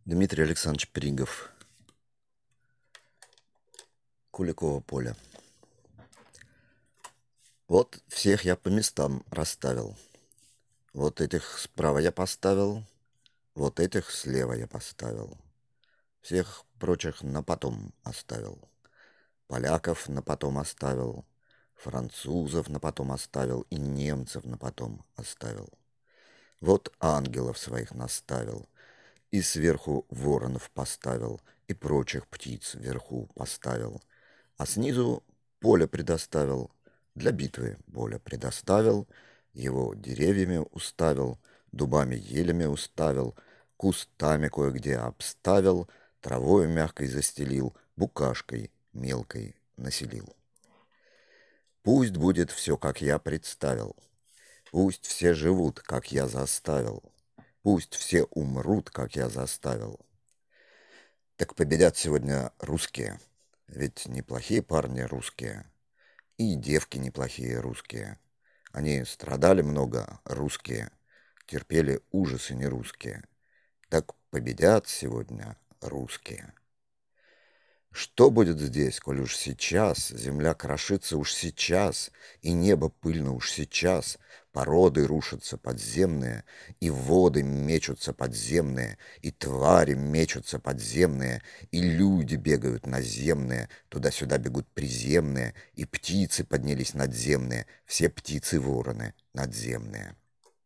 Дмитрий Александрович Пригов. Куликово поле. Вот всех я по местам расставил. Вот этих справа я поставил, вот этих слева я поставил. Всех прочих на потом оставил. Поляков на потом оставил, французов на потом оставил и немцев на потом оставил. Вот ангелов своих наставил, и сверху воронов поставил, и прочих птиц вверху поставил, а снизу поле предоставил, для битвы поле предоставил, его деревьями уставил, дубами елями уставил, кустами кое-где обставил, травою мягкой застелил, букашкой мелкой населил. Пусть будет все, как я представил, пусть все живут, как я заставил, пусть все умрут, как я заставил. Так победят сегодня русские, ведь неплохие парни русские, и девки неплохие русские. Они страдали много, русские, терпели ужасы нерусские. Так победят сегодня русские. Что будет здесь, коль уж сейчас земля крошится уж сейчас, и небо пыльно уж сейчас, породы рушатся подземные, и воды мечутся подземные, и твари мечутся подземные, и люди бегают наземные, туда-сюда бегут приземные, и птицы поднялись надземные, все птицы-вороны надземные.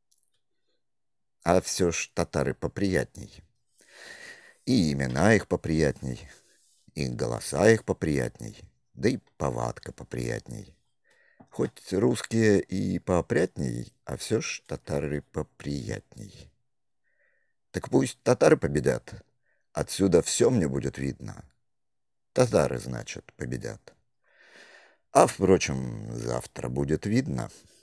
А все ж татары поприятней, и имена их поприятней, и голоса их поприятней, да и повадка поприятней. Хоть русские и поопрятней, а все ж татары поприятней. Так пусть татары победят, отсюда все мне будет видно. Татары, значит, победят. А, впрочем, завтра будет видно.